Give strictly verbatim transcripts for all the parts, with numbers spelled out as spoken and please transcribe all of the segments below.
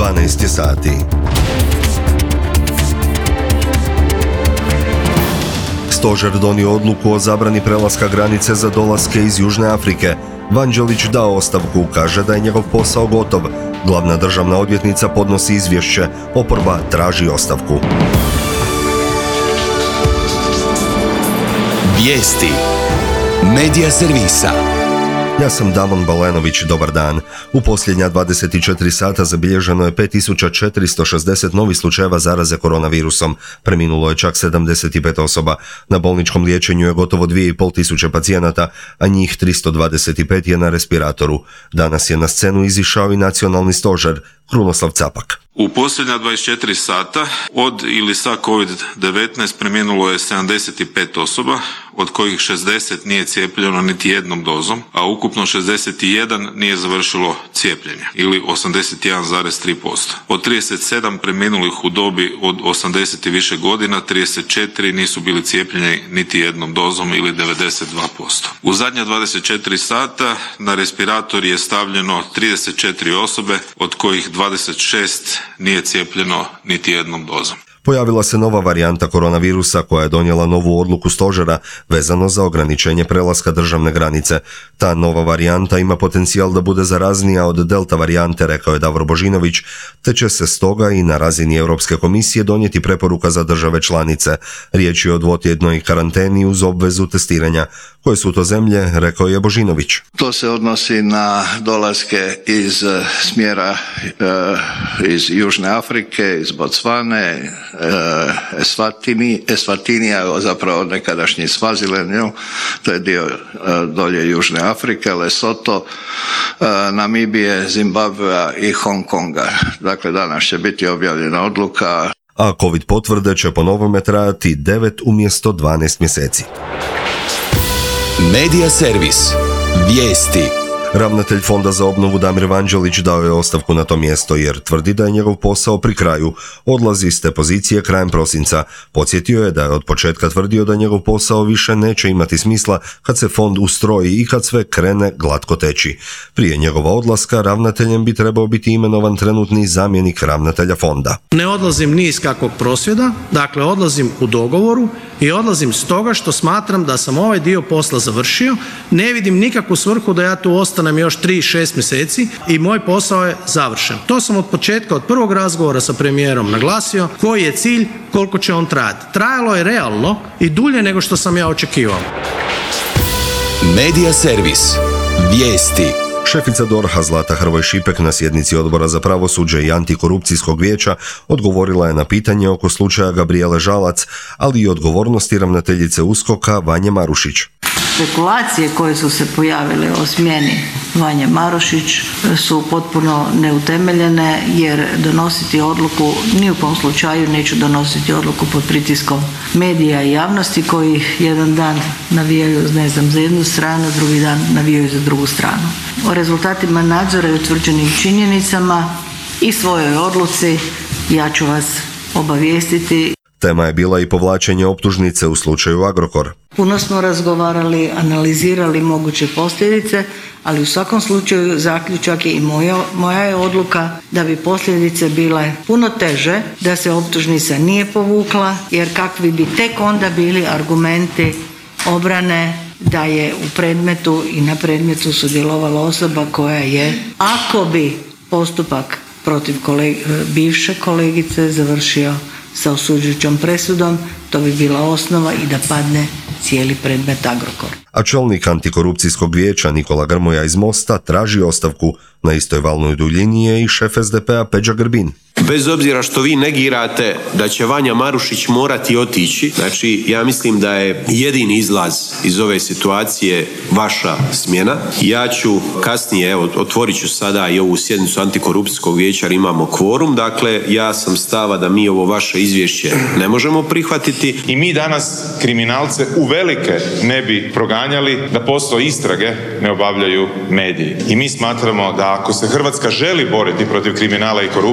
dvanaest je sati. Stožer donio odluku o zabrani prelaska granice za dolaske iz Južne Afrike. Vanđelić dao ostavku, kaže da je njegov posao gotov. Glavna državna odvjetnica podnosi izvješće, oporba traži ostavku. Vijesti Medija servisa. Ja sam Damon Balenović, dobar dan. U posljednja dvadeset četiri sata zabilježeno je pet tisuća četiristo šezdeset novih slučajeva zaraze koronavirusom. Preminulo je čak sedamdeset pet osoba. Na bolničkom liječenju je gotovo dvije i pol tisuće pacijenata, a njih tristo dvadeset pet je na respiratoru. Danas je na scenu izišao i nacionalni stožer. Krunoslav Capak. U posljednja dvadeset četiri sata od ili sa kovid devetnaest preminulo je sedamdeset pet osoba, od kojih šezdeset nije cijepljeno niti jednom dozom, a ukupno šezdeset jedan nije završilo cijepljenje, ili osamdeset jedan zarez tri posto. Od trideset sedam preminulih u dobi od osamdeset i više godina, trideset četiri nisu bili cijepljeni niti jednom dozom, ili devedeset dva posto. U zadnja dvadeset četiri sata na respirator je stavljeno trideset četiri osobe, od kojih dvadeset šest nije cijepljeno niti jednom dozom. Pojavila se nova varijanta koronavirusa koja je donijela novu odluku stožera vezano za ograničenje prelaska državne granice. Ta nova varijanta ima potencijal da bude zaraznija od delta varijante, rekao je Davor Božinović, te će se stoga i na razini Europske komisije donijeti preporuka za države članice. Riječ je o dvotjednoj karanteni uz obvezu testiranja. Koje su to zemlje, rekao je Božinović. To se odnosi na dolaske iz smjera e, iz Južne Afrike, iz Bocvane, Esvatini, Esvatinija, zapravo nekadašnji Svazilen, to je dio dolje Južne Afrike, Lesoto, Namibije, Zimbabvea i Hong Konga. Dakle, danas će biti objavljena odluka. A COVID potvrde će po novome trajati devet umjesto dvanaest mjeseci. Medija servis. Vijesti. Ravnatelj Fonda za obnovu Damir Vanđelić dao je ostavku na to mjesto jer tvrdi da je njegov posao pri kraju. Odlazi s te pozicije krajem prosinca. Podsjetio je da je od početka tvrdio da njegov posao više neće imati smisla kad se fond ustroji i kad sve krene glatko teći. Prije njegova odlaska ravnateljem bi trebao biti imenovan trenutni zamjenik ravnatelja fonda. Ne odlazim ni iz kakvog prosvjeda, dakle odlazim u dogovoru i odlazim stoga što smatram da sam ovaj dio posla završio. Ne vidim nikakvu svrhu da ja tu ostanem nam još tri šest mjeseci i moj posao je završen. To sam od početka, od prvog razgovora sa premijerom naglasio, koji je cilj, koliko će on trajati. Trajalo je realno i dulje nego što sam ja očekivao. Medija servis. Vijesti. Šefica D O R H-a Zlata Hrvoj Šipek na sjednici Odbora za pravosuđe i antikorupcijskog vijeća odgovorila je na pitanje oko slučaja Gabrijele Žalac, ali i odgovornosti ravnateljice U S K O K-a Vanje Marušić. Spekulacije koje su se pojavile o smjeni Vanje Marušić su potpuno neutemeljene, jer donositi odluku, ni u kom slučaju neću donositi odluku pod pritiskom medija i javnosti koji jedan dan navijaju, ne znam, za jednu stranu, drugi dan navijaju za drugu stranu. O rezultatima nadzora i utvrđenim činjenicama i svojoj odluci ja ću vas obavijestiti. Tema je bila i povlačenje optužnice u slučaju Agrokor. Puno smo razgovarali, analizirali moguće posljedice, ali u svakom slučaju zaključak je i moja, moja je odluka da bi posljedice bile puno teže, da se optužnica nije povukla, jer kakvi bi tek onda bili argumenti obrane da je u predmetu i na predmetu sudjelovala osoba koja je, ako bi postupak protiv koleg, bivše kolegice završio sa osuđujućom presudom, to bi bila osnova i da padne cijeli predmet Agrokor. A čelnik antikorupcijskog vijeća Nikola Grmoja iz Mosta traži ostavku. Na istoj valnoj duljini je i šef S D P-a Peđa Grbin. Bez obzira što vi negirate da će Vanja Marušić morati otići, znači ja mislim da je jedini izlaz iz ove situacije vaša smjena. Ja ću kasnije, evo, otvorit ću sada i ovu sjednicu antikorupcijskog vijeća jer imamo kvorum, dakle ja sam stava da mi ovo vaše izvješće ne možemo prihvatiti. I mi danas kriminalce uvelike ne bi proganjali da postoje istrage ne obavljaju mediji. I mi smatramo da ako se Hrvatska želi boriti protiv kriminala i korupcije,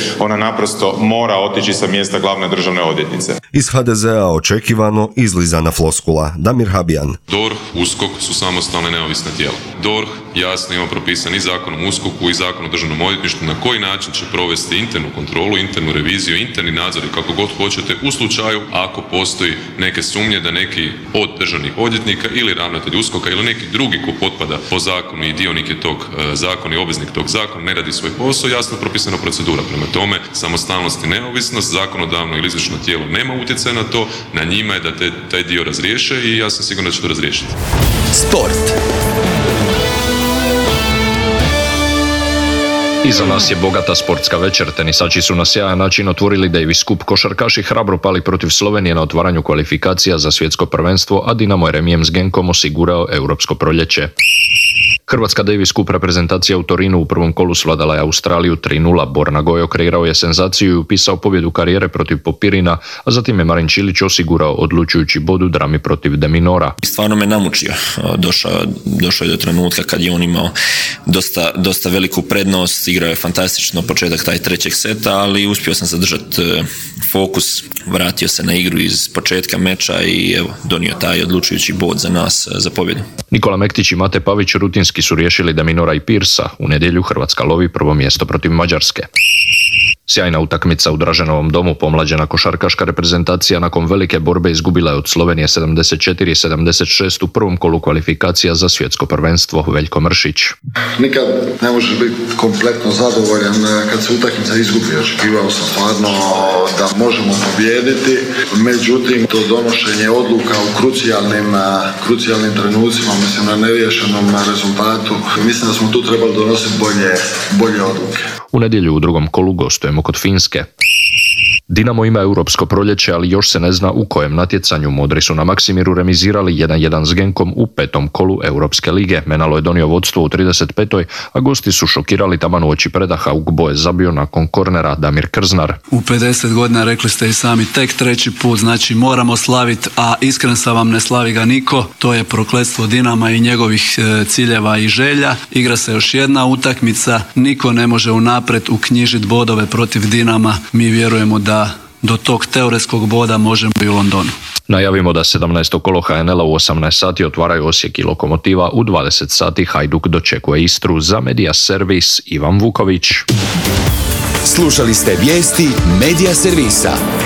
ona naprosto mora otići sa mjesta glavne državne odvjetnice. Iz ha de zea očekivano izlizana floskula. Damir Habijan. D O R H, U S K O K su samostalne neovisne tijela. D O R H jasno ima propisan i Zakon o U S K O K-u i Zakon o državnom odvjetništvu na koji način će provesti internu kontrolu, internu reviziju, interni nadzor i kako god hoćete u slučaju ako postoji neke sumnje da neki od državnih odvjetnika ili ravnatelj U S K O K-a ili neki drugi ko potpada po zakonu i dionik je tog e, zakona i obveznik tog zakona ne radi svoj posao, jasno propisana procedura. Prema tome, samostalnost i neovisnost, zakonodavno ili izvršno tijelo nema utjecaja na to, na njima je da te, taj dio razriješe i ja sam siguran da će to razriješiti. Sport. Iza nas je bogata sportska večer, tenisači su na sjajan način otvorili Davis Cup, košarkaši hrabro pali protiv Slovenije na otvaranju kvalifikacija za svjetsko prvenstvo, a Dinamo je remijem s Genkom osigurao europsko proljeće. Hrvatska Davis Cup reprezentacija u Torinu u prvom kolu svladala je Australiju tri nula. Borna Gojo kreirao je senzaciju i upisao pobjedu karijere protiv Popirina, a zatim je Marin Čilić osigurao odlučujući bod u drami protiv De Minora. Stvarno me namučio. Došao, došao je do trenutka kad je on imao dosta, dosta veliku prednost, igrao je fantastično početak taj trećeg seta, ali uspio sam zadržati fokus, vratio se na igru iz početka meča i evo, donio taj odlučujući bod za nas, za pobjedu. Nikola Mektić i Mate Pavić rutinski su riješili De Minora i Pirsa. U nedjelju Hrvatska lovi prvo mjesto protiv Mađarske. Sjajna utakmica u Draženovom domu. Pomlađena košarkaška reprezentacija nakon velike borbe izgubila je od Slovenije sedamdeset četiri sedamdeset šest u prvom kolu kvalifikacija za svjetsko prvenstvo. Veljko Mršić. Nikad ne možeš biti kompletno zadovoljan kad se utakmica izgubi. Očekivao sam stvarno da možemo pobijediti, međutim to donošenje odluka u krucijalnim, krucijalnim trenucima, mislim na neriješenom rezultatu, mislim da smo tu trebali donositi bolje, bolje odluke. U nedjelju u drugom kolu gostujemo kod Finske. Dinamo ima europsko proljeće, ali još se ne zna u kojem natjecanju. Modri su na Maksimiru remizirali jedan jedan s Genkom u petom kolu Europske lige. Menalo je donio vodstvo u trideset petoj a gosti su šokirali taman u oči predaha. Ugbo je zabio nakon kornera Damir Krznar. U pedeset godina rekli ste i sami tek treći put, znači moramo slaviti, a iskren sam vam, ne slavi ga niko. To je prokletstvo Dinama i njegovih ciljeva i želja. Igra se još jedna utakmica, niko ne može unaprijed uknjižiti bodove protiv Dinama. Mi vjerujemo da do tog teoretskog boda možemo i u Londonu. Najavimo da sedamnaesto kolo ha en el-a u osamnaest sati otvaraju Osijek i Lokomotiva, u dvadeset sati Hajduk dočekuje Istru. Za Media Servis Ivan Vuković. Slušali ste vijesti Media Servisa.